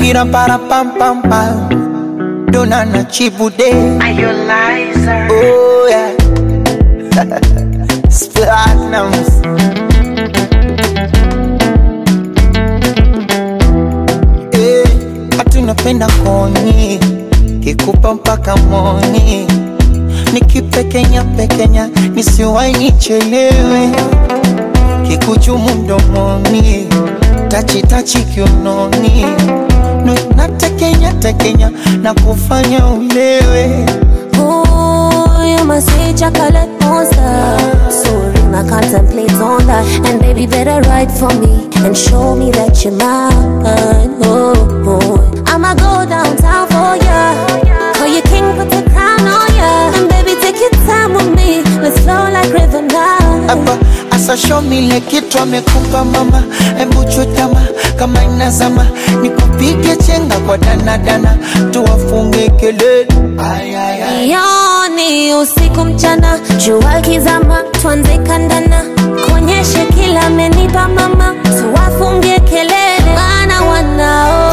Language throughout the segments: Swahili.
Ira para pam pam pam. Donana chibude. Are you liar? Oh yeah. Platinums. Tunapenda koni kikupa mpaka moni, nikipekenya pekenya nisiwai nichelewe, kikuchumu mdomoni tachi tachi kiunoni, natekenya tekenya na kufanya ulewe. Ooh, you must say chocolate monster. Sorry, I contemplate on that. And baby, better write for me and show me that you're mine. Oh. I'ma go downtown for ya. Call you king, put the crown on ya. And baby, take your time with me. Let's flow like river now. Aba, asa show me le kitu amekupa mama. Embu chutama kama inazama, nikupige chenga kwa dana dana, tuwafunge kelele. Ay ay ay. Yoni usiku mchana, jua kizama, tuanze kandana. Konyeshe kila amenipa mama, tuwafunge kelele. Wanao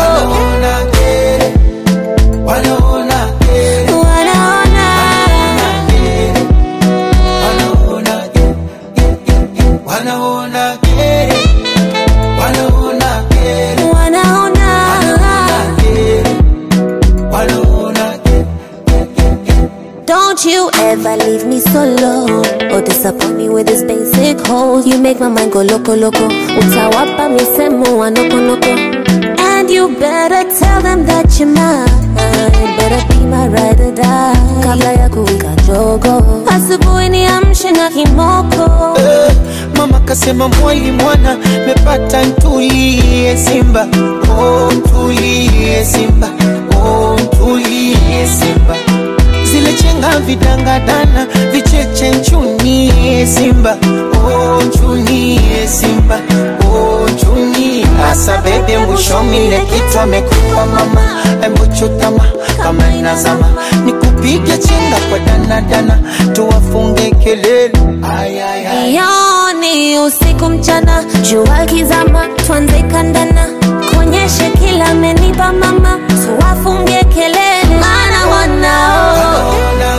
Don't you ever leave me solo or disappoint me with this basic hole. You make my mind go loco loco. Utawapa misemo wa noko noko. And you better tell them that you're mine. Better be my ride or die. Kabla ya kuwika jogo, asubuhi niamshe na kimoko. Mama kasema mwali mwana, mepata ntulie Simba. Oh ntulie Simba, oh ntulie Simba. Zile chenga vidanga dana, vicheche nchunie Simba. Oh nchunie Simba, oh nchunie. Asa bebe mwishomi le kitu amekupa mama. Embu chutama kama inazama, nikupige chenga kwa dana dana, tuwafunge kelele. Ay ay ay. Yoni usiku mchana, jua kizama, tuanze kandana. Konyeshe kila amenipa mama, tuwafunge kelele. Maana wanao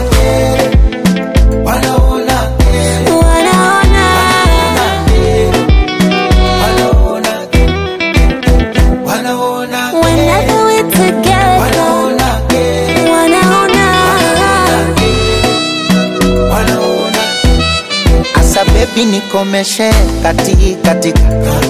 whenever we're together, asa baby nikomeshe katika